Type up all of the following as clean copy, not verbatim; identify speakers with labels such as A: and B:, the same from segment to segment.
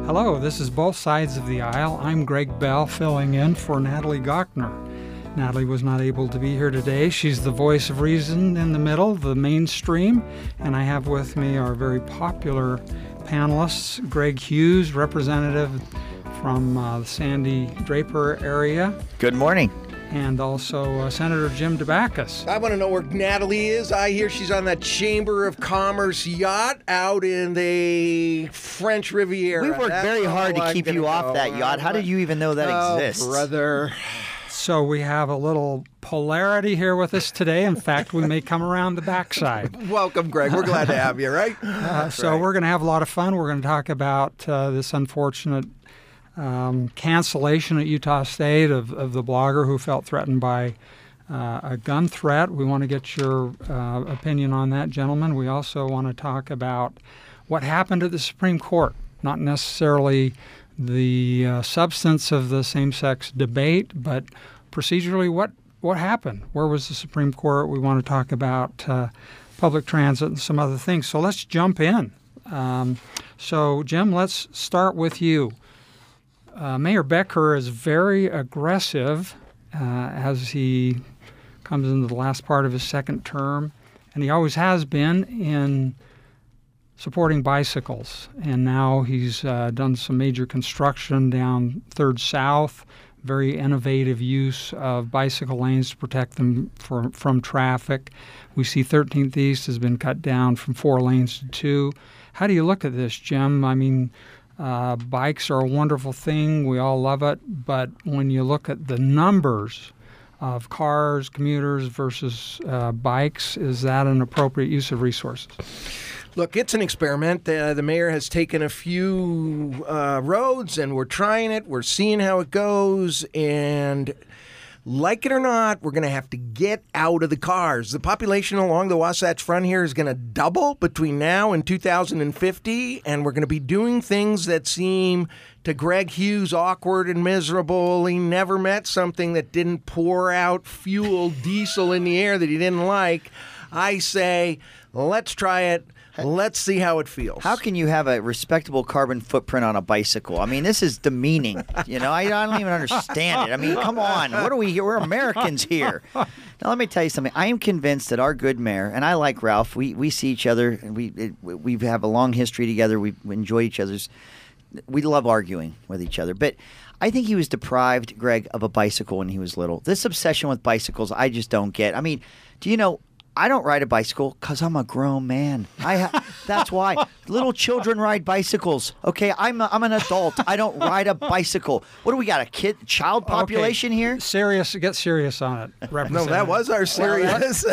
A: Hello, this is Both Sides of the Aisle. I'm Greg Bell, filling in for Natalie Gochner. Natalie was not able to be here today. She's the voice of reason in the middle, the mainstream, and I have with me our very popular panelists, Greg Hughes, representative from the Sandy Draper area.
B: Good morning.
A: And also Senator Jim Dabakis.
C: I want to know where Natalie is. I hear she's on that Chamber of Commerce yacht out in the French Riviera.
B: We worked very hard to keep you off that yacht. How did you even know that exists?
C: Brother.
A: So we have a little polarity here with us today. In fact, we may come around the backside.
C: Welcome, Greg. We're glad to have you, right?
A: We're going to have a lot of fun. We're going to talk about this unfortunate cancellation at Utah State of the blogger who felt threatened by a gun threat. We want to get your opinion on that, gentlemen. We also want to talk about what happened at the Supreme Court, not necessarily the substance of the same-sex debate, but procedurally what happened. Where was the Supreme Court? We want to talk about public transit and some other things. So let's jump in. So, Jim, let's start with you. Mayor Becker is very aggressive as he comes into the last part of his second term, and he always has been in supporting bicycles. And now he's done some major construction down 3rd South, very innovative use of bicycle lanes to protect them from traffic. We see 13th East has been cut down from 4 lanes to 2. How do you look at this, Jim? I mean, bikes are a wonderful thing. We all love it. But when you look at the numbers of cars, commuters versus bikes, is that an appropriate use of resources?
C: Look, it's an experiment. The mayor has taken a few roads, and we're trying it. We're seeing how it goes. And like it or not, we're going to have to get out of the cars. The population along the Wasatch Front here is going to double between now and 2050, and we're going to be doing things that seem to Greg Hughes awkward and miserable. He never met something that didn't pour out fuel, diesel in the air that he didn't like. I say, let's try it. Let's see how it feels.
B: How can you have a respectable carbon footprint on a bicycle? I mean, this is demeaning. I don't even understand it. I mean, come on. What are we here? We're Americans here. Now, let me tell you something. I am convinced that our good mayor, and I like Ralph, we see each other, and we have a long history together. We enjoy each other's. We love arguing with each other. But I think he was deprived, Greg, of a bicycle when he was little. This obsession with bicycles, I just don't get. I mean, do you know, I don't ride a bicycle because I'm a grown man. That's why. Little children ride bicycles. Okay, I'm an adult. I don't ride a bicycle. What do we got, child population here?
A: Serious, get serious on it.
C: No, that was our serious.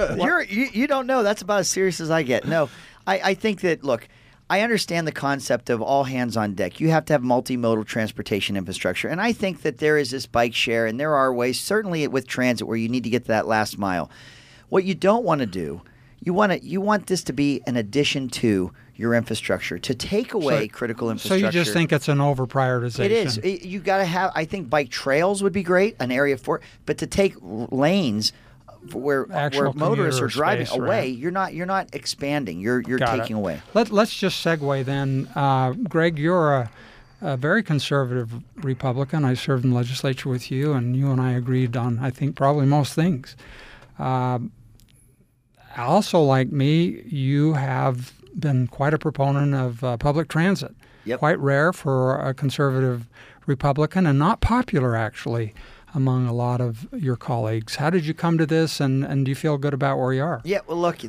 B: You don't know. That's about as serious as I get. No, I think that, look, I understand the concept of all hands on deck. You have to have multimodal transportation infrastructure. And I think that there is this bike share, and there are ways, certainly with transit, where you need to get to that last mile. What you don't want to do, you want this to be an addition to your infrastructure, to take away critical infrastructure.
A: So you just think it's an over-prioritization?
B: It is. You got to have, I think bike trails would be great, an area for, but to take lanes where motorists are driving away, right? You're not expanding. You're taking away.
A: Let's just segue then. Greg, you're a very conservative Republican. I served in the legislature with you, and you and I agreed on, I think, probably most things. Also, like me, you have been quite a proponent of public transit.
B: Yep.
A: Quite rare for a conservative Republican, and not popular, actually, among a lot of your colleagues. How did you come to this, and do you feel good about where you are?
B: Yeah, well, look,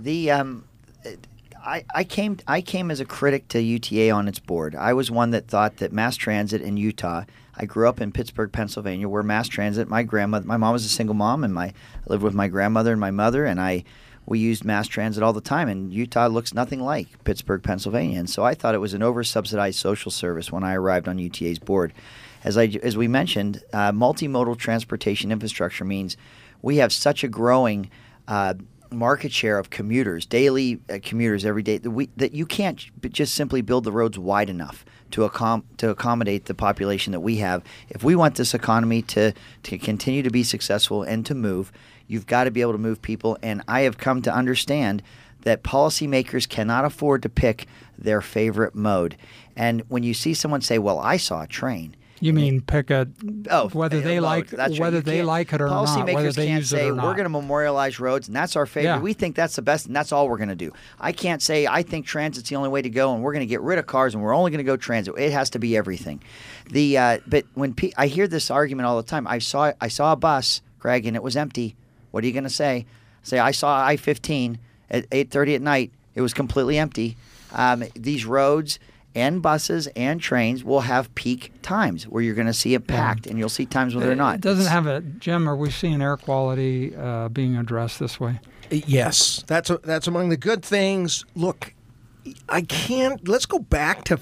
B: I came as a critic to UTA on its board. I was one that thought that mass transit in Utah. I grew up in Pittsburgh, Pennsylvania, where mass transit. My mom was a single mom, and I lived with my grandmother and my mother, and we used mass transit all the time. And Utah looks nothing like Pittsburgh, Pennsylvania, and so I thought it was an over-subsidized social service when I arrived on UTA's board. As we mentioned, multimodal transportation infrastructure means we have such a growing market share of commuters, daily commuters every day, that you can't just simply build the roads wide enough to accommodate the population that we have. If we want this economy to continue to be successful and to move, you've got to be able to move people. And I have come to understand that policymakers cannot afford to pick their favorite mode. And when you see someone say, well, I saw a train.
A: You mean pick a whether they
B: mode.
A: like
B: That's
A: whether
B: right.
A: they like it or not, whether
B: Policymakers
A: they
B: can't
A: use
B: say
A: it or not.
B: we're going to memorialize roads and that's our favorite.
A: Yeah.
B: We think that's the best and that's all we're going to do. I can't say I think transit's the only way to go and we're going to get rid of cars and we're only going to go transit. It has to be everything. But when I hear this argument all the time, I saw a bus, Greg, and it was empty. What are you going to say? Say I saw I-15 at 8:30 at night. It was completely empty. These roads and buses and trains will have peak times where you're going to see it packed, and you'll see times when they're not.
A: It doesn't have a Jim. Are we seeing air quality being addressed this way?
C: Yes, that's among the good things. Look, I can't. Let's go back to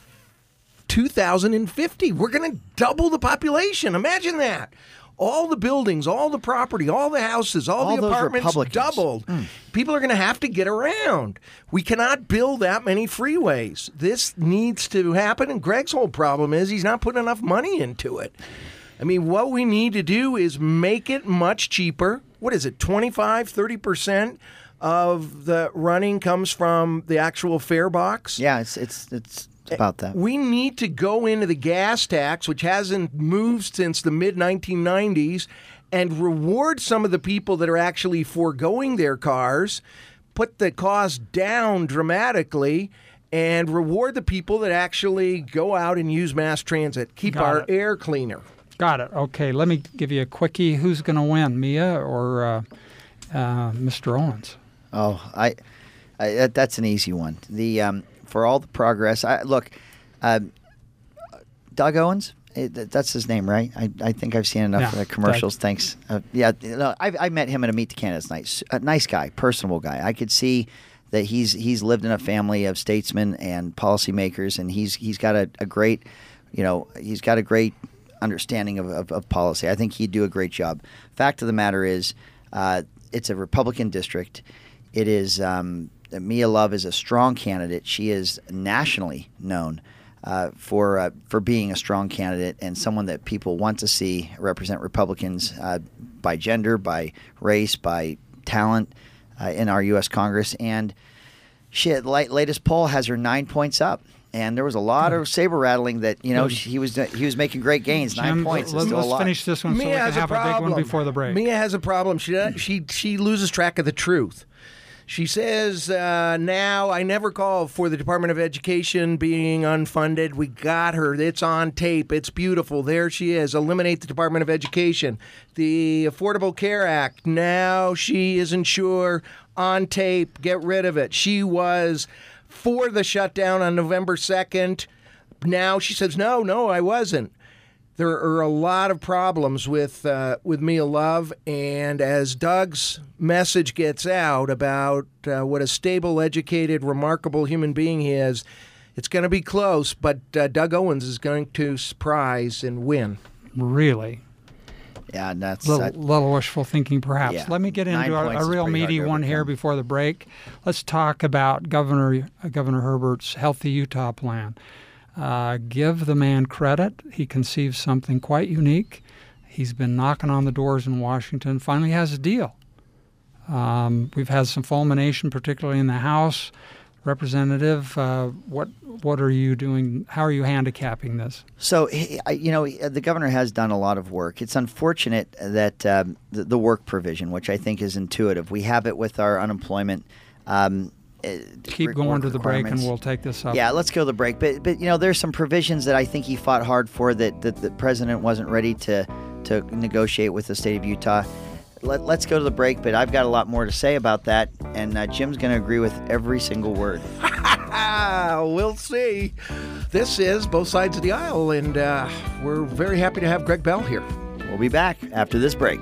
C: 2050. We're going to double the population. Imagine that. All the buildings, all the property, all the houses, all the
B: those
C: apartments
B: Republicans.
C: doubled. People are going to have to get around. We cannot build that many freeways. This needs to happen, and Greg's whole problem is he's not putting enough money into it. I mean, what we need to do is make it much cheaper. What is it, 25, 30% of the running comes from the actual fare box?
B: Yeah, it's about that.
C: We need to go into the gas tax, which hasn't moved since the mid-1990s, and reward some of the people that are actually foregoing their cars, put the cost down dramatically, and reward the people that actually go out and use mass transit. Keep
A: Got
C: our
A: it.
C: air cleaner.
A: Got it. Okay, let me give you a quickie. Who's going to win, Mia or Mr. Owens?
B: Oh, that's an easy one. For all the progress, Doug Owens, that's his name, right? I think I've seen enough commercials.
A: Doug.
B: Thanks. I met him at a Meet the Candidates night. A nice guy, personable guy. I could see that he's lived in a family of statesmen and policymakers, and he's got a great, he's got a great understanding of policy. I think he'd do a great job. Fact of the matter is, it's a Republican district. It is. Mia Love is a strong candidate. She is nationally known for being a strong candidate and someone that people want to see represent Republicans by gender, by race, by talent in our U.S. Congress. And latest poll has her 9 points up. And there was a lot of saber rattling that he was making great gains. 9
A: Jim,
B: points is still a
A: let's
B: lot.
A: finish this one so we
C: Mia
A: can
C: has a
A: have a big
C: problem.
A: one before the break.
C: Mia has a problem. She loses track of the truth. She says, now I never call for the Department of Education being unfunded. We got her. It's on tape. It's beautiful. There she is. Eliminate the Department of Education. The Affordable Care Act. Now she isn't sure. On tape. Get rid of it. She was for the shutdown on November 2nd. Now she says, no, I wasn't. There are a lot of problems with Mia Love, and as Doug's message gets out about what a stable, educated, remarkable human being he is, it's going to be close, but Doug Owens is going to surprise and win.
A: Really?
B: Yeah, and that's
A: little wishful thinking, perhaps.
B: Yeah.
A: Let me get
B: 9
A: into
B: points
A: a
B: is
A: real
B: pretty hard
A: meaty
B: to
A: one here
B: overcome.
A: before the break. Let's talk about Governor Herbert's Healthy Utah plan. Give the man credit. He conceived something quite unique. He's been knocking on the doors in Washington. Finally has a deal. We've had some fulmination, particularly in the House. Representative, what are you doing? How are you handicapping this?
B: So, the governor has done a lot of work. It's unfortunate that the work provision, which I think is intuitive, we have it with our unemployment.
A: Keep going to the break, and
B: requirements.
A: we'll take this up.
B: Yeah, let's go to the break. But there's some provisions that I think he fought hard for that the president wasn't ready to negotiate with the state of Utah. Let's go to the break, but I've got a lot more to say about that, and Jim's going to agree with every single word.
C: We'll see. This is Both Sides of the Aisle, and we're very happy to have Greg Bell here.
B: We'll be back after this break.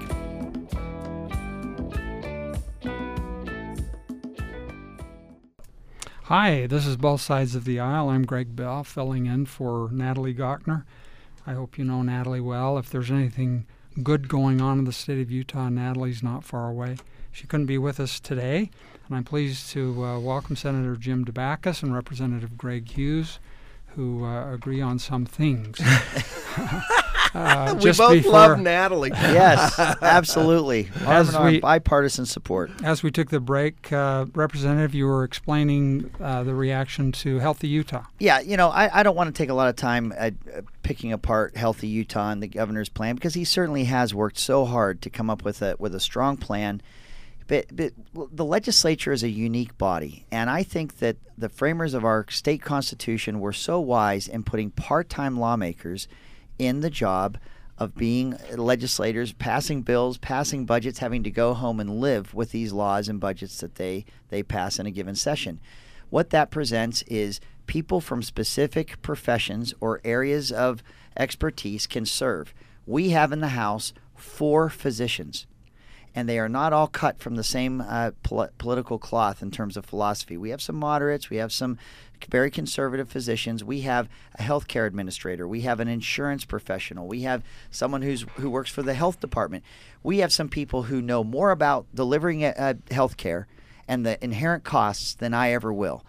A: Hi, this is Both Sides of the Aisle. I'm Greg Bell, filling in for Natalie Gochner. I hope you know Natalie well. If there's anything good going on in the state of Utah, Natalie's not far away. She couldn't be with us today, and I'm pleased to welcome Senator Jim DeBackus and Representative Greg Hughes, who agree on some things.
C: We
A: just
C: both
A: before,
C: love Natalie.
B: Yes, absolutely. Arm in arm, bipartisan support.
A: As we took the break, Representative, you were explaining the reaction to Healthy Utah.
B: Yeah, I don't want to take a lot of time picking apart Healthy Utah and the governor's plan, because he certainly has worked so hard to come up with a strong plan. But the legislature is a unique body, and I think that the framers of our state constitution were so wise in putting part-time lawmakers in the job of being legislators, passing bills, passing budgets, having to go home and live with these laws and budgets that they pass in a given session. What that presents is people from specific professions or areas of expertise can serve. We have in the House 4 physicians, and they are not all cut from the same political cloth in terms of philosophy. We have some moderates. We have some very conservative physicians. We have a healthcare administrator. We have an insurance professional. We have someone who works for the health department. We have some people who know more about delivering healthcare and the inherent costs than I ever will.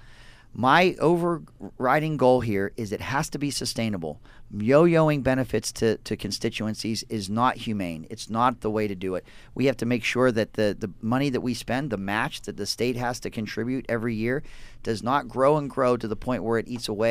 B: My overriding goal here is it has to be sustainable. Yo-yoing benefits to constituencies is not humane. It's not the way to do it. We have to make sure that the money that we spend, the match that the state has to contribute every year, does not grow and grow to the point where it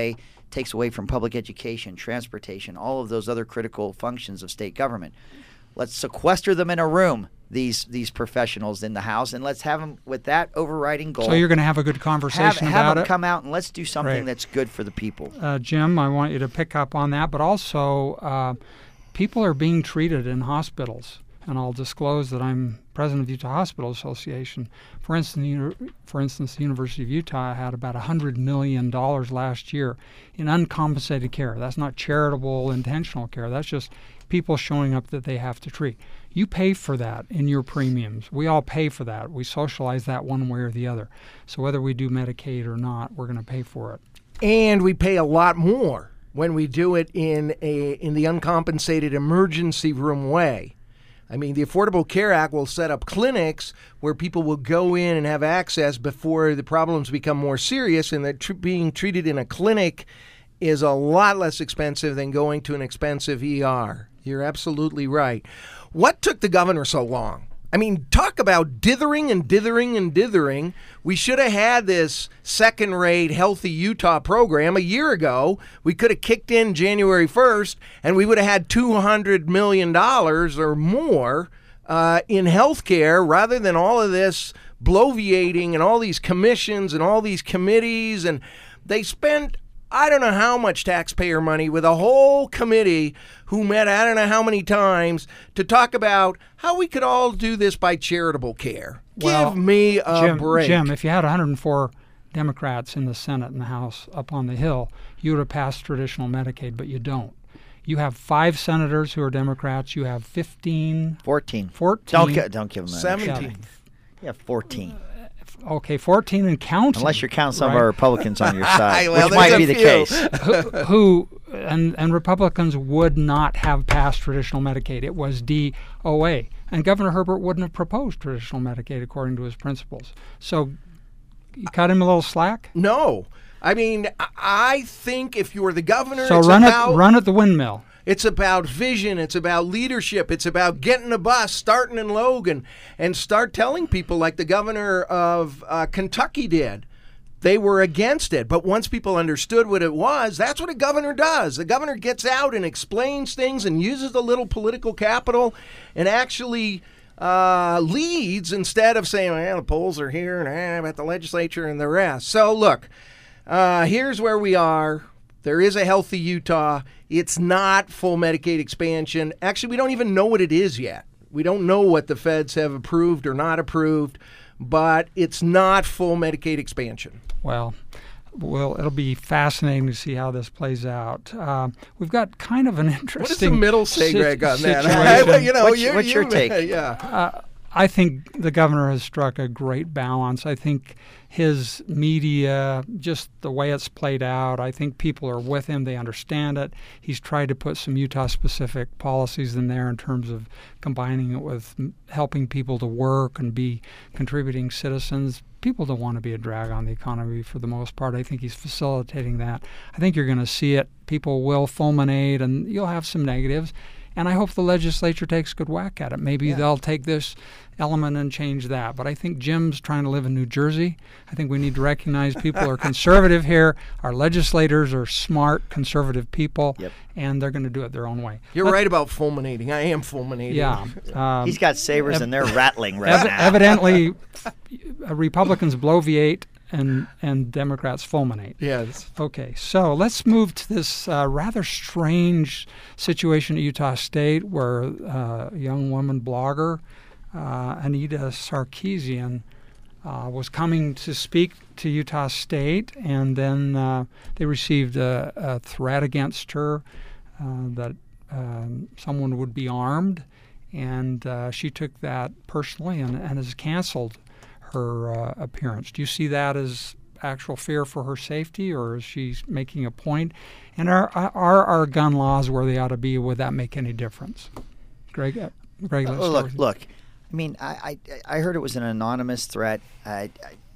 B: takes away from public education, transportation, all of those other critical functions of state government. Let's sequester them in a room, these professionals in the House, and let's have them with that overriding goal.
A: So you're going to have a good conversation
B: have
A: about
B: them
A: it.
B: come out and let's do something
A: Right.
B: that's good for the people.
A: Jim, I want you to pick up on that, but also people are being treated in hospitals, and I'll disclose that I'm president of the Utah Hospital Association. For instance, the University of Utah had about $100 million last year in uncompensated care. That's not charitable, intentional care. That's just people showing up that they have to treat. You pay for that in your premiums. We all pay for that. We socialize that one way or the other. So whether we do Medicaid or not, we're going to pay for it.
C: And we pay a lot more when we do it in the uncompensated emergency room way. I mean, the Affordable Care Act will set up clinics where people will go in and have access before the problems become more serious, and that being treated in a clinic is a lot less expensive than going to an expensive ER. You're absolutely right. What took the governor so long? I mean, talk about dithering and dithering and dithering. We should have had this second-rate Healthy Utah program a year ago. We could have kicked in January 1st, and we would have had $200 million or more in health care, rather than all of this bloviating and all these commissions and all these committees. And they spent I don't know how much taxpayer money with a whole committee who met I don't know how many times to talk about how we could all do this by charitable care.
A: Well,
C: Give me a break.
A: Jim, if you had 104 Democrats in the Senate and the House up on the Hill, you would have passed traditional Medicaid, but you don't. You have 5 senators who are Democrats. You have 14.
B: Don't give them that.
C: 17.
B: Yeah, 14.
A: Okay, 14 and counting.
B: Unless you're counting some
A: right?
B: of our Republicans on your side,
C: Well,
B: which might
C: there's
B: be
C: a
B: the
C: few.
B: case.
A: who and Republicans would not have passed traditional Medicaid. It was DOA. And Governor Herbert wouldn't have proposed traditional Medicaid according to his principles. So you cut him a little slack?
C: No. I mean, I think if you're the governor,
A: So
C: it's
A: run
C: about
A: at the windmill.
C: It's about vision. It's about leadership. It's about getting a bus, starting in Logan, and start telling people like the governor of Kentucky did. They were against it. But once people understood what it was, that's what a governor does. The governor gets out and explains things and uses a little political capital and actually leads instead of saying, well, the polls are here and about the legislature and the rest. So look, here's where we are. There is a Healthy Utah. It's not full Medicaid expansion. Actually, we don't even know what it is yet. We don't know what the feds have approved or not approved, but it's not full Medicaid expansion.
A: Well, it'll be fascinating to see how this plays out. We've got kind of an interesting.
C: What does the middle say, Greg, on that?
A: situation.
B: What's your take?
C: Yeah.
A: I think the governor has struck a great balance. I think his media, just the way it's played out, I think people are with him. They understand it. He's tried to put some Utah-specific policies in there in terms of combining it with helping people to work and be contributing citizens. People don't want to be a drag on the economy for the most part. I think he's facilitating that. I think you're going to see it. People will fulminate, and you'll have some negatives. And I hope the legislature takes a good whack at it. Maybe they'll take this element and change that. But I think Jim's trying to live in New Jersey. I think we need to recognize people are conservative here. Our legislators are smart, conservative people, and they're going to do it their own way.
C: You're right about fulminating. I am fulminating.
A: Yeah.
B: He's got sabers and they're rattling right now.
A: Evidently, Republicans bloviate and Democrats fulminate.
C: Yes.
A: Okay, so let's move to this rather strange situation at Utah State where a young woman blogger, Anita Sarkeesian, was coming to speak to Utah State, and then they received a threat against her that someone would be armed, and she took that personally and has canceled her appearance. Do you see that as actual fear for her safety, or is she making a point? And are our gun laws where they ought to be? Would that make any difference? Greg,
B: look. I mean, I heard it was an anonymous threat. I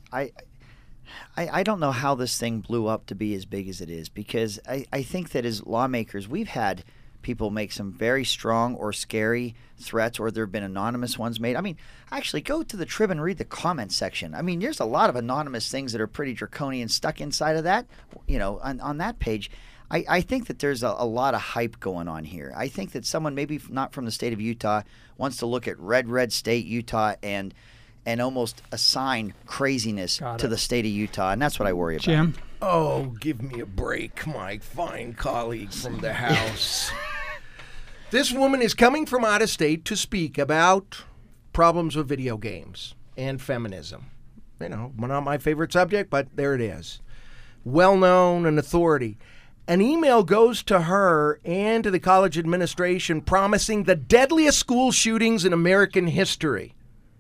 B: don't know how this thing blew up to be as big as it is, because I think that as lawmakers, we've had people make some very strong or scary threats, or there have been anonymous ones made. I mean, actually, go to the Trib and read the comments section. I mean, there's a lot of anonymous things that are pretty draconian stuck inside of that, on that page. I think that there's a lot of hype going on here. I think that someone maybe not from the state of Utah wants to look at red state Utah and almost assign craziness to the state of Utah, and that's what I worry about.
A: Jim?
C: Oh, give me a break, my fine colleague from the House. This woman is coming from out of state to speak about problems with video games and feminism. Not my favorite subject, but there it is. Well-known and authority. An email goes to her and to the college administration promising the deadliest school shootings in American history.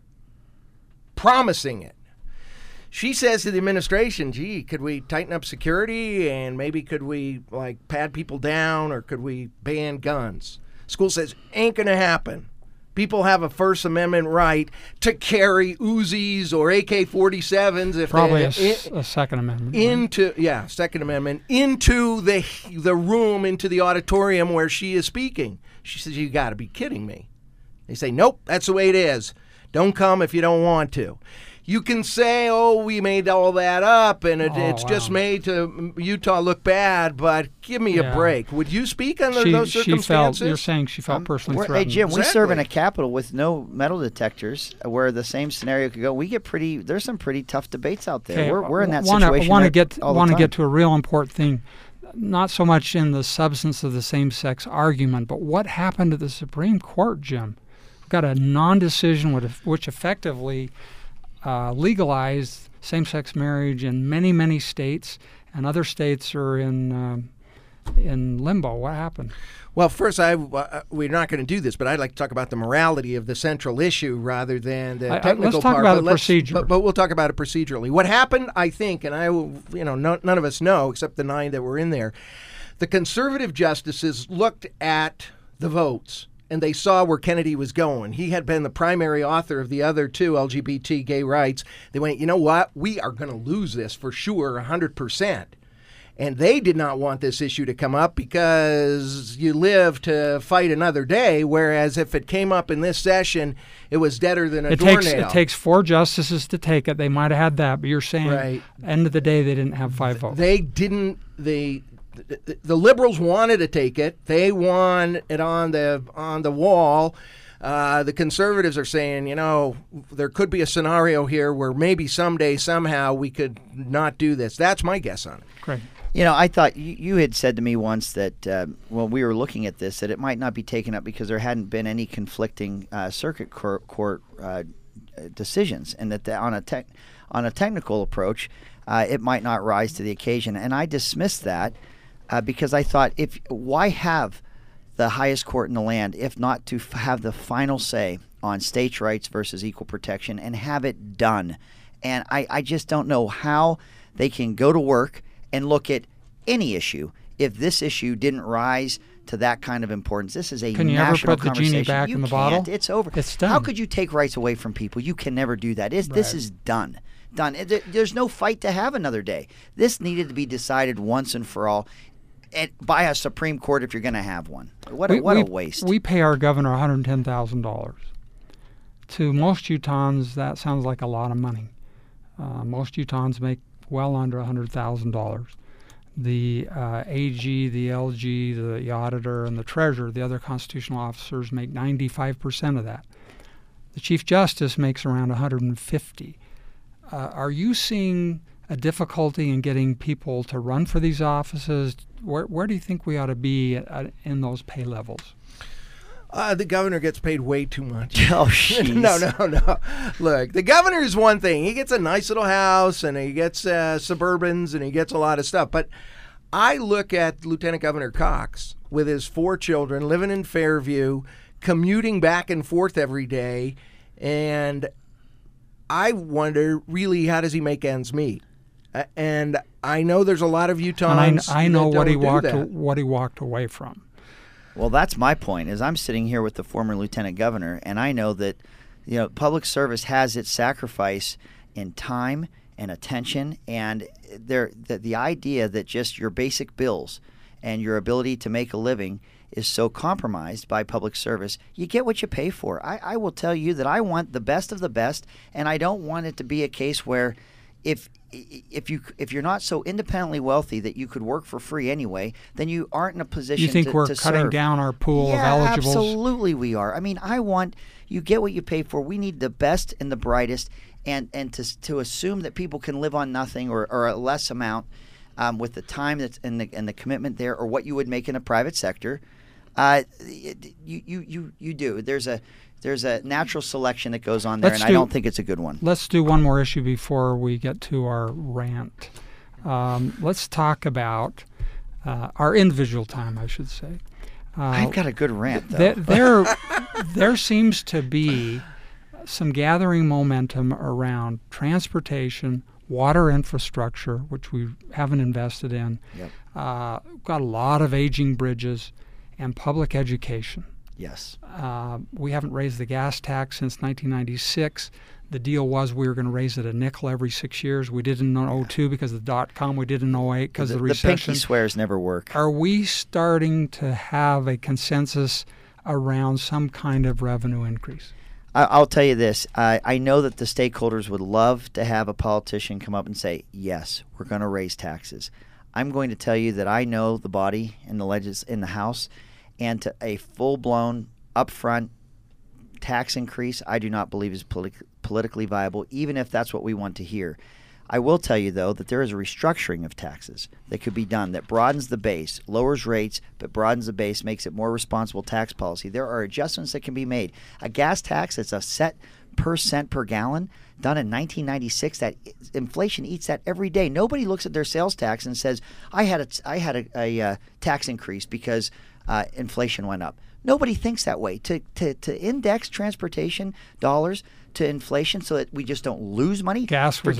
C: Promising it. She says to the administration, gee, could we tighten up security, and maybe could we pat people down, or could we ban guns? School says, ain't going to happen. People have a First Amendment right to carry Uzis or AK-47s if
A: probably a Second Amendment.
C: Second Amendment into the room, into the auditorium where she is speaking. She says, you got to be kidding me. They say, nope, that's the way it is. Don't come if you don't want to. You can say, we made all that up, and it's just made to Utah look bad, but give me a break. Would you speak under those circumstances?
A: You're saying she felt personally threatened.
B: Hey, Jim, we serve in a capital with no metal detectors where the same scenario could go. There's some pretty tough debates out there.
A: Okay,
B: we're in that situation.
A: I want to get to a real important thing, not so much in the substance of the same-sex argument, but what happened to the Supreme Court, Jim? We've got a non-decision which effectively legalized same-sex marriage in many, many states, and other states are in limbo. What happened?
C: Well, first, we're not going to do this, but I'd like to talk about the morality of the central issue rather than the technical
A: let's talk
C: part.
A: About the procedure.
C: But we'll talk about it procedurally. What happened, I think, and none of us know except the 9 that were in there. The conservative justices looked at the votes, and they saw where Kennedy was going. He had been the primary author of the other 2, LGBT gay rights. They went, you know what? We are going to lose this for sure, 100%. And they did not want this issue to come up because you live to fight another day, whereas if it came up in this session, it was deader than a doornail.
A: It takes 4 justices to take it. They might have had that, but you're saying end of the day they didn't have 5 votes.
C: They didn't. The liberals wanted to take it. They won it on the wall. The conservatives are saying, there could be a scenario here where maybe someday, somehow, we could not do this. That's my guess on it.
A: Great.
B: I thought you had said to me once that when we were looking at this, that it might not be taken up because there hadn't been any conflicting circuit court decisions, and that on a technical approach, it might not rise to the occasion. And I dismissed that because I thought, why have the highest court in the land if not to have the final say on states' rights versus equal protection and have it done? And I just don't know how they can go to work and look at any issue if this issue didn't rise to that kind of importance. This is a
A: Can you
B: national
A: ever put the
B: conversation.
A: genie back in the bottle?
B: It's over.
A: It's done.
B: How could you take rights away from people? You can never do that. This is done. Done. There's no fight to have another day. This needed to be decided once and for all. buy a Supreme Court if you're going to have one. What a waste.
A: We pay our governor $110,000. To most Utahns, that sounds like a lot of money. Most Utahns make well under $100,000. The AG, the LG, the auditor, and the treasurer, the other constitutional officers, make 95% of that. The Chief Justice makes around $150,000. Are you seeing a difficulty in getting people to run for these offices? Where do you think we ought to be in those pay levels?
C: The governor gets paid way too much.
B: Oh, jeez.
C: No. Look, the governor is one thing. He gets a nice little house, and he gets Suburbans, and he gets a lot of stuff. But I look at Lieutenant Governor Cox with his 4 children, living in Fairview, commuting back and forth every day, and I wonder, really, how does he make ends meet? And I know there's a lot of Utahns.
A: And I know
C: that
A: what he walked away from.
B: Well, that's my point. Is I'm sitting here with the former lieutenant governor, and I know that public service has its sacrifice in time and attention, and the idea that just your basic bills and your ability to make a living is so compromised by public service. You get what you pay for. I will tell you that I want the best of the best, and I don't want it to be a case where if you're not so independently wealthy that you could work for free anyway, then you aren't in a position to serve.
A: You think we're cutting down our pool of eligibles?
B: Absolutely we are. I mean, you get what you pay for. We need the best and the brightest, and to assume that people can live on nothing or a less amount with the time that's and the commitment there, or what you would make in a private sector, you do. There's a natural selection that goes on there, I don't think it's a good one.
A: Let's do one more issue before we get to our rant. Let's talk about our individual time, I should say.
B: I've got a good rant, though.
A: There seems to be some gathering momentum around transportation, water infrastructure, which we haven't invested in.
B: Yep.
A: Got a lot of aging bridges, and public education.
B: Yes.
A: We haven't raised the gas tax since 1996. The deal was we were going to raise it a nickel every 6 years. We did it in 2002 because of the dot-com. We did it in 2008 because of the recession.
B: The pinky swears never work.
A: Are we starting to have a consensus around some kind of revenue increase?
B: I'll tell you this. I know that the stakeholders would love to have a politician come up and say, yes, we're going to raise taxes. I'm going to tell you that I know the body in the House, and to a full-blown, upfront tax increase, I do not believe is politically viable, even if that's what we want to hear. I will tell you, though, that there is a restructuring of taxes that could be done that broadens the base, lowers rates, but broadens the base, makes it more responsible tax policy. There are adjustments that can be made. A gas tax that's a set per cent per gallon, done in 1996, that inflation eats that every day. Nobody looks at their sales tax and says, I had a tax increase because inflation went up. Nobody thinks that way. To index transportation dollars to inflation so that we just don't lose money.
A: Gas was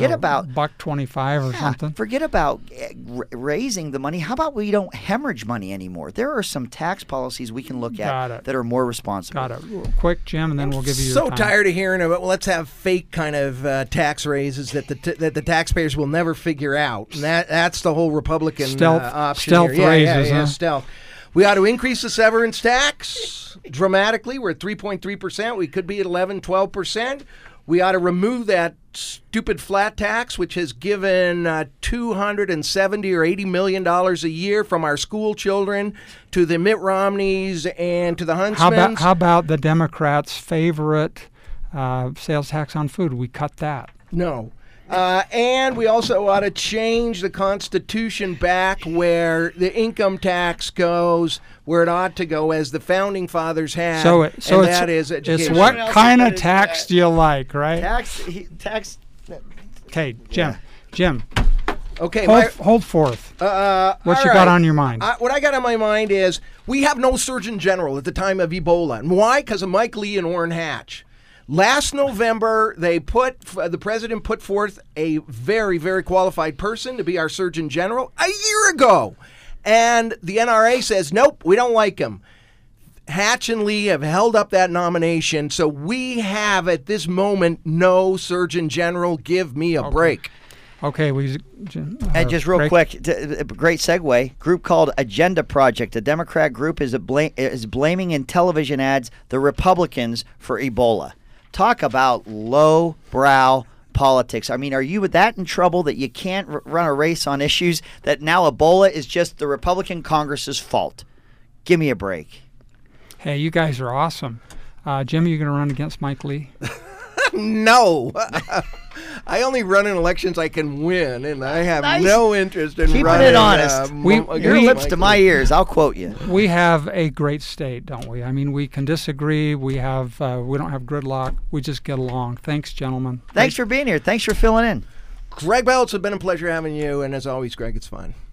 A: $1.25 or something.
B: Forget about raising the money. How about we don't hemorrhage money anymore? There are some tax policies we can look at that are more responsible.
A: Got it. Quick, Jim, and then we'll give you your
C: so
A: time.
C: Tired of hearing about, well, let's have fake kind of tax raises that the taxpayers will never figure out. And that's the whole Republican option
A: stealth
C: here.
A: raises,
C: Yeah,
A: huh?
C: stealth. We ought to increase the severance tax dramatically. We're at 3.3%. We could be at 11, 12%. We ought to remove that stupid flat tax, which has given $270 or $80 million a year from our school children to the Mitt Romneys and to the Huntsmans.
A: How about the Democrats' favorite sales tax on food? We cut that.
C: No. And we also ought to change the Constitution back where the income tax goes where it ought to go, as the Founding Fathers had. That is education.
A: It's what kind of tax do you like, right?
B: Tax.
A: Okay, Jim. Jim.
C: Okay,
A: hold forth. What you got on your mind?
C: What I got on my mind is we have no Surgeon General at the time of Ebola. And why? Because of Mike Lee and Orrin Hatch. Last November, the president put forth a very, very qualified person to be our Surgeon General a year ago. And the NRA says, nope, we don't like him. Hatch and Lee have held up that nomination. So we have, at this moment, no Surgeon General. Give me a break.
A: Okay,
B: And just real
A: Greg?
B: quick, great segue. Group called Agenda Project. A Democrat group is blaming in television ads the Republicans for Ebola. Talk about low-brow politics. I mean, are you with that in trouble that you can't run a race on issues that now Ebola is just the Republican Congress's fault? Give me a break.
A: Hey, you guys are awesome. Jim, you going to run against Mike Lee?
C: No. I only run in elections I can win, and I have no interest in
B: Keeping
C: running.
B: it honest. Your lips
C: Mike
B: to my
C: Lee.
B: ears. I'll quote you.
A: We have a great state, don't we? I mean, we can disagree. We don't have gridlock. We just get along. Thanks, gentlemen.
B: Thanks for being here. Thanks for filling in.
C: Greg Bell, it's been a pleasure having you, and as always, Greg, it's fun.